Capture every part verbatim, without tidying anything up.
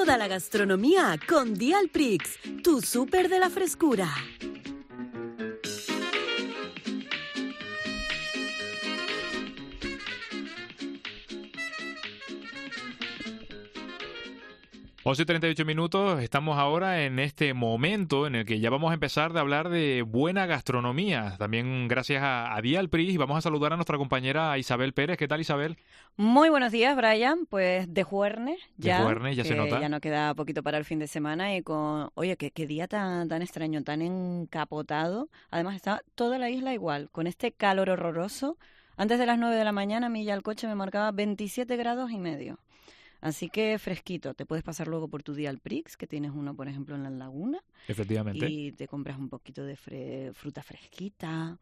toda la gastronomía con Dialprix, tu súper de la frescura. once y treinta y ocho minutos, estamos ahora en este momento en el que ya vamos a empezar de hablar de buena gastronomía, también gracias a, a Dialprix, y vamos a saludar a nuestra compañera Isabel Pérez. ¿Qué tal, Isabel? Muy buenos días, Brian. Pues de jueves ya, de jueves, ya se nota. Ya no queda poquito para el fin de semana y con, oye, qué, qué día tan, tan extraño, tan encapotado. Además está toda la isla igual, con este calor horroroso. Antes de las nueve de la mañana, a mí ya el coche me marcaba veintisiete grados y medio. Así que fresquito, te puedes pasar luego por tu Dialprix, que tienes uno, por ejemplo, en la laguna. Efectivamente. Y te compras un poquito de fre- fruta fresquita,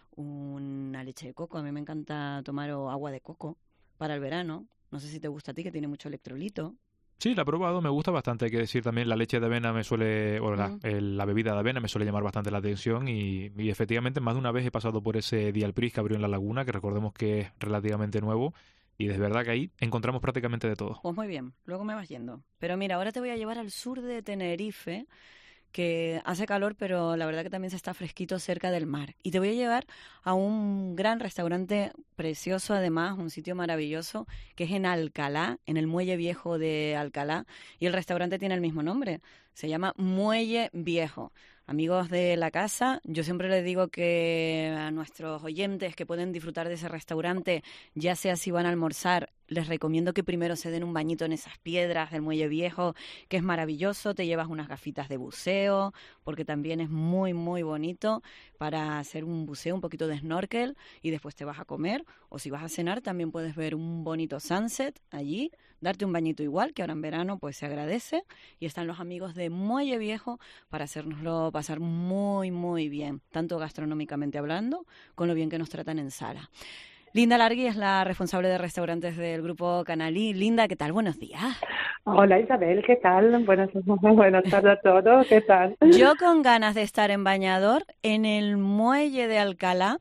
una leche de coco. A mí me encanta tomar o agua de coco para el verano. No sé si te gusta a ti, que tiene mucho electrolito. Sí, la he probado, me gusta bastante. Hay que decir también, la leche de avena me suele, o la, Mm. el- la bebida de avena me suele llamar bastante la atención y, y efectivamente más de una vez he pasado por ese Dialprix que abrió en la laguna, que recordemos que es relativamente nuevo. Y es verdad que ahí encontramos prácticamente de todo. Pues muy bien, luego me vas yendo. Pero mira, ahora te voy a llevar al sur de Tenerife, que hace calor, pero la verdad que también se está fresquito cerca del mar. Y te voy a llevar a un gran restaurante precioso, además, un sitio maravilloso, que es en Alcalá, en el Muelle Viejo de Alcalá. Y el restaurante tiene el mismo nombre, se llama Muelle Viejo. Amigos de la casa, yo siempre les digo que a nuestros oyentes que pueden disfrutar de ese restaurante, ya sea si van a almorzar, les recomiendo que primero se den un bañito en esas piedras del Muelle Viejo, que es maravilloso. Te llevas unas gafitas de buceo, porque también es muy, muy bonito para hacer un buceo, un poquito de snorkel, y después te vas a comer. O si vas a cenar, también puedes ver un bonito sunset allí, darte un bañito igual, que ahora en verano pues se agradece. Y están los amigos de Muelle Viejo para hacérnoslo pasar muy, muy bien, tanto gastronómicamente hablando, con lo bien que nos tratan en sala. Linda Largui es la responsable de restaurantes del Grupo Canalí. Linda, ¿qué tal? Buenos días. Hola Isabel, ¿qué tal? Buenas, buenas tardes a todos, ¿qué tal? Yo con ganas de estar en bañador en el muelle de Alcalá,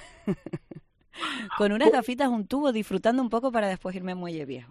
con unas gafitas, un tubo, disfrutando un poco para después irme a Muelle Viejo.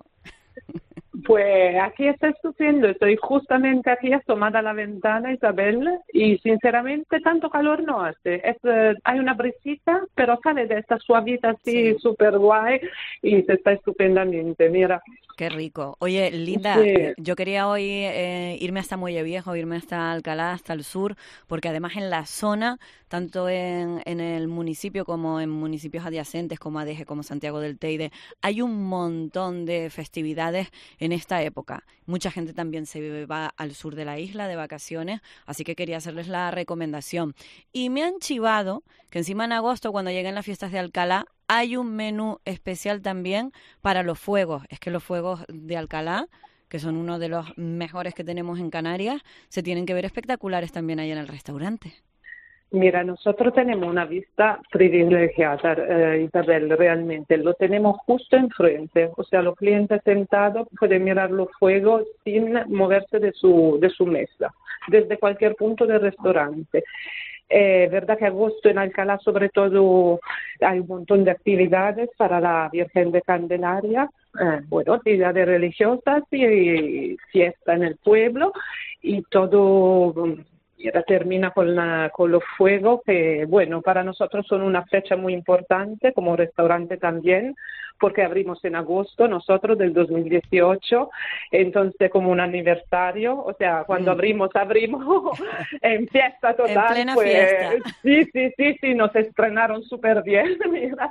Pues aquí está estupendo, estoy justamente aquí asomada a la ventana, Isabel, y sinceramente tanto calor no hace. Es, eh, hay una brisita, pero sale de esta suavita así súper sí. guay y se está estupendamente, mira. Qué rico. Oye, Linda, sí. eh, yo quería hoy eh, irme hasta Muelle Viejo, irme hasta Alcalá, hasta el sur, porque además en la zona, tanto en, en el municipio como en municipios adyacentes, como Adeje, como Santiago del Teide, hay un montón de festividades en esta época. Mucha gente también se va al sur de la isla de vacaciones, así que quería hacerles la recomendación. Y me han chivado que encima en agosto, cuando lleguen las fiestas de Alcalá, hay un menú especial también para los fuegos. Es que los fuegos de Alcalá, que son uno de los mejores que tenemos en Canarias, se tienen que ver espectaculares también ahí en el restaurante. Mira, nosotros tenemos una vista privilegiada, eh, Isabel, realmente. Lo tenemos justo enfrente. O sea, los clientes sentados pueden mirar los fuegos sin moverse de su, de su mesa, desde cualquier punto del restaurante. Es eh, verdad que agosto en Alcalá sobre todo hay un montón de actividades para la Virgen de Candelaria, eh, bueno, actividades religiosas y, y fiesta en el pueblo y todo mira, termina con, la, con los fuegos que, bueno, para nosotros son una fecha muy importante como restaurante también, porque abrimos en agosto nosotros del dos mil dieciocho, entonces como un aniversario, o sea, cuando mm. abrimos, abrimos en fiesta total. En plena pues, fiesta. Sí, sí, sí, sí, nos estrenaron súper bien, mira.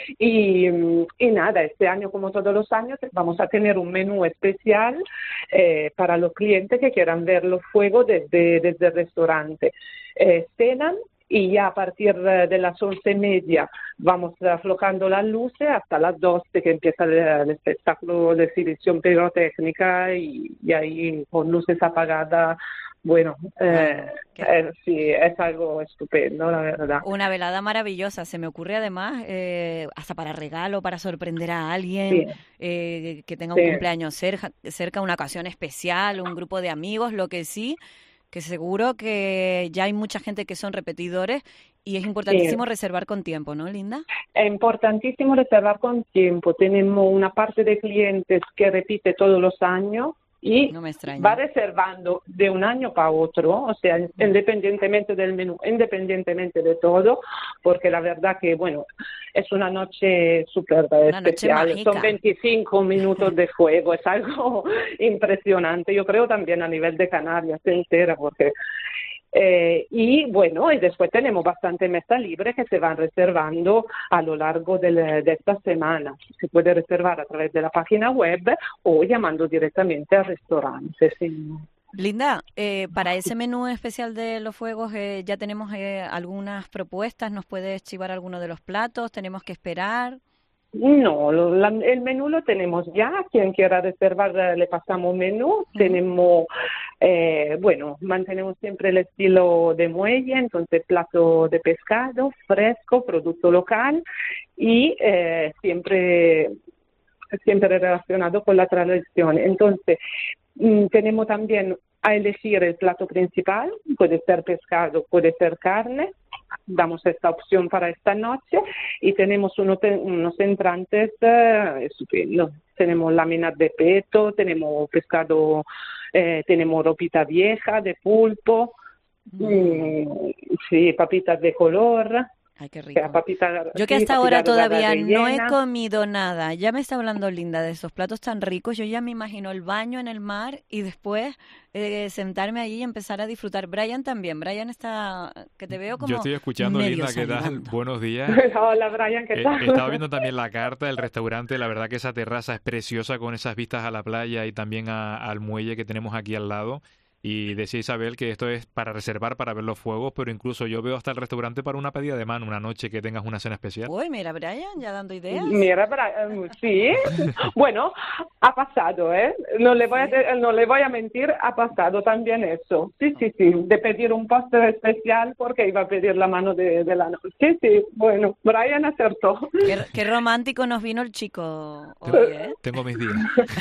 Y, y nada, este año como todos los años vamos a tener un menú especial eh, para los clientes que quieran ver los fuegos desde, desde el restaurante. Eh, cenan y ya a partir de las once y media vamos aflojando las luces hasta las doce que empieza el, el espectáculo de exhibición pirotécnica y, y ahí con luces apagadas. Bueno, eh, eh, sí, es algo estupendo, la verdad. Una velada maravillosa. Se me ocurre además, eh, hasta para regalo, para sorprender a alguien, sí. eh, que tenga sí. un cumpleaños cerca, cerca, una ocasión especial, un grupo de amigos, lo que sí, que seguro que ya hay mucha gente que son repetidores y es importantísimo sí. reservar con tiempo, ¿no, Linda? Es importantísimo reservar con tiempo. Tenemos una parte de clientes que repite todos los años, y No me extraña. va reservando de un año para otro, o sea, independientemente del menú, independientemente de todo, porque la verdad que, bueno, es una noche súper Una noche especial, mágica. son veinticinco minutos de fuego, es algo impresionante, yo creo también a nivel de Canarias entera, porque... Eh, y bueno, y después tenemos bastante mesa libre que se van reservando a lo largo del- de esta semana. Se puede reservar a través de la página web o llamando directamente al restaurante. Sí. Linda, eh, para ese menú especial de los fuegos eh, ya tenemos eh, algunas propuestas. ¿Nos puedes chivar alguno de los platos? ¿Tenemos que esperar? No, lo- la- el menú lo tenemos ya. Quien quiera reservar, eh, le pasamos menú. Tenemos, eh, bueno, mantenemos siempre el estilo de muelle, entonces plato de pescado fresco, producto local y eh, siempre, siempre relacionado con la tradición. Entonces, mm, tenemos también a elegir el plato principal, puede ser pescado, puede ser carne. Damos esta opción para esta noche y tenemos uno, unos entrantes eh, estupendos. Tenemos láminas de peto, tenemos pescado, eh, tenemos ropita vieja de pulpo, mm, sí, papitas de color. Ay, qué O sea, rico. papita- Yo que sí, hasta ahora papita dorada todavía no he rellena. comido nada. Ya me está hablando Linda de esos platos tan ricos. Yo ya me imagino el baño en el mar y después eh, sentarme allí y empezar a disfrutar. Brian también. Brian está, que te veo como Yo estoy escuchando, medio Linda, ¿qué tal? salivando. Buenos días. Hola, Brian, ¿qué Eh, tal? estaba viendo también la carta del restaurante, la verdad que esa terraza es preciosa con esas vistas a la playa y también a- al muelle que tenemos aquí al lado. Y decía Isabel que esto es para reservar, para ver los fuegos, pero incluso yo veo hasta el restaurante para una pedida de mano, una noche que tengas una cena especial. Uy, mira, Brian, ya dando ideas. Mira, Brian, sí, bueno, ha pasado, ¿eh? No le voy a, no le voy a mentir, ha pasado también eso. Sí, sí, sí, de pedir un postre especial porque iba a pedir la mano de, de la noche. Sí, sí, bueno, Brian acertó. Qué, qué romántico nos vino el chico hoy, ¿eh? Tengo mis días.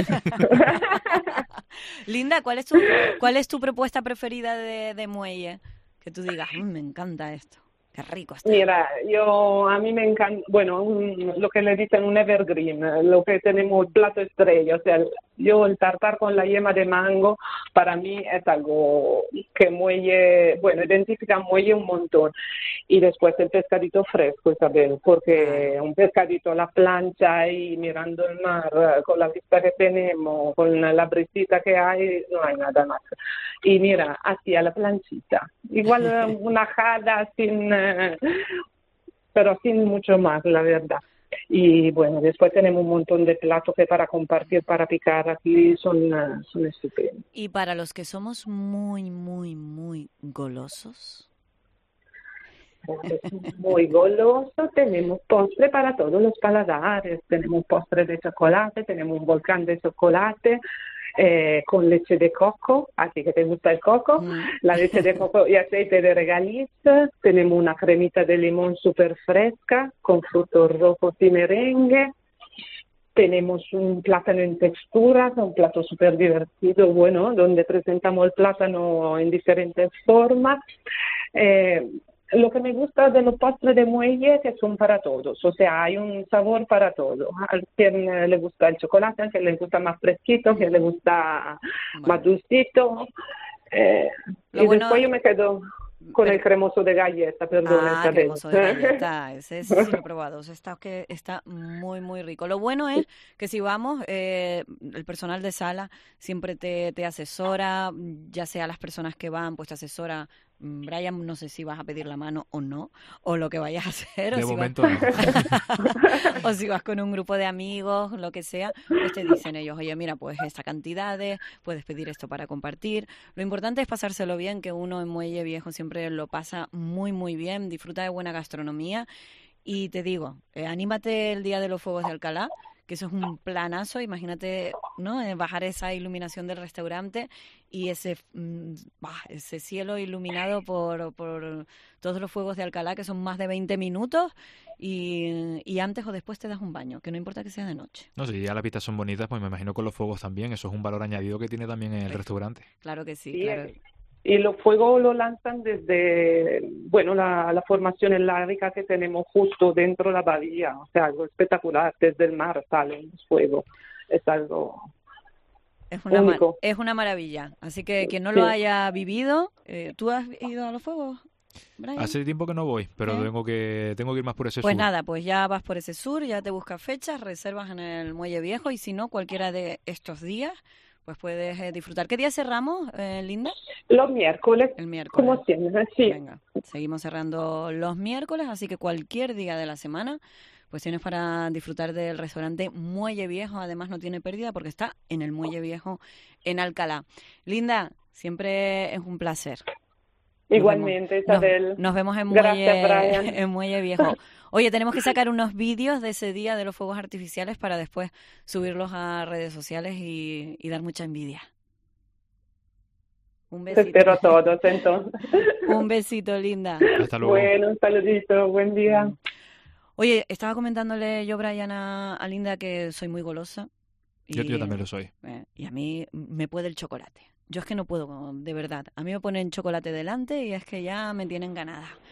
Linda, ¿cuál es tu, cuál es tu propuesta preferida de, de muelle? Que tú digas, "Mm, me encanta esto, qué rico está". Mira, yo a mí me encanta, bueno, un- lo que le dicen un evergreen, eh, lo que tenemos plato estrella, o sea, el- yo el tartar con la yema de mango para mí es algo que muelle, bueno, identifica muelle un montón. Y después el pescadito fresco, Isabel, porque un pescadito a la plancha y mirando el mar, eh, con la vista que tenemos, con la brisita que hay, no hay nada más. Y mira, así a la planchita, igual eh, una jada sin, eh, pero sin mucho más, la verdad. Y bueno, después tenemos un montón de platos que para compartir, para picar aquí son, eh, son estupendos. Y para los que somos muy, muy, muy golosos, Muy goloso, tenemos postre para todos los paladares, tenemos postre de chocolate, tenemos un volcán de chocolate eh, con leche de coco, así que te gusta el coco, Mm. la leche de coco y aceite de regaliz, tenemos una cremita de limón súper fresca con frutos rojos y merengue. Tenemos un plátano en texturas, un plato súper divertido, bueno, donde presentamos el plátano en diferentes formas. Eh, lo que me gusta de los postres de muelle es que son para todos, o sea, hay un sabor para todo. A quien eh, le gusta el chocolate, a quien le gusta más fresquito, a quien le gusta más dulcito. Eh, Lo y bueno- después yo me quedo con Pero- el cremoso de galleta, perdón. ah, esta vez. cremoso de galleta, ese sí lo he probado, ese está, que está muy, muy rico. Lo bueno es que si vamos, eh, el personal de sala siempre te, te asesora, ya sea las personas que van, pues te asesora. mm, Brian, no sé si vas a pedir la mano o no, o lo que vayas a hacer, o De si vas- momento no. o si vas con un grupo de amigos, lo que sea, pues te dicen ellos, oye, mira, pues esta cantidad de, puedes pedir esto para compartir. Lo importante es pasárselo bien, que uno en Muelle Viejo siempre lo pasa muy, muy bien, disfruta de buena gastronomía. Y te digo, eh, anímate el Día de los Fuegos de Alcalá, que eso es un planazo, imagínate, ¿no? Eh, bajar esa iluminación del restaurante y ese, mm, bah, ese cielo iluminado por, por todos los fuegos de Alcalá, que son más de veinte minutos, y, y antes o después te das un baño, que no importa que sea de noche. No sé, si ya las vistas son bonitas, pues me imagino con los fuegos también. Eso es un valor añadido que tiene también el restaurante. Claro que sí, Sí, claro. y los fuegos lo lanzan desde, bueno, la, la formación elágica que tenemos justo dentro de la bahía, o sea, algo espectacular, desde el mar salen los fuegos, es algo Es una, ma- único. es una maravilla. Así que quien no Sí. lo haya vivido, eh, ¿tú has ido a los fuegos, Brian? Hace tiempo que no voy, pero ¿Eh? tengo que tengo que ir más por ese Pues sur. nada, pues ya vas por ese sur, ya te buscas fechas, reservas en el Muelle Viejo y si no, cualquiera de estos días, pues puedes eh, disfrutar. ¿Qué día cerramos, eh, Linda? Los miércoles, El miércoles. como siempre, sí. Venga, seguimos cerrando los miércoles, así que cualquier día de la semana, pues tienes para disfrutar del restaurante Muelle Viejo. Además no tiene pérdida porque está en el Muelle Viejo en Alcalá. Linda, siempre es un placer. Nos Igualmente, vemos- nos- Isabel. Nos, vemos en Gracias, Muelle, Brian. en Muelle Viejo. Oye, tenemos que sacar unos vídeos de ese día de los fuegos artificiales para después subirlos a redes sociales y, y dar mucha envidia. Un Te besito. espero a todos, entonces. Un besito, Linda. Hasta luego. Bueno, un saludito, buen día. Oye, estaba comentándole yo, Brian, a, a Linda que soy muy golosa. Y, Yo, yo también lo soy. eh, y a mí me puede el chocolate. Yo es que no puedo, de verdad. A mí me ponen chocolate delante y es que ya me tienen ganada.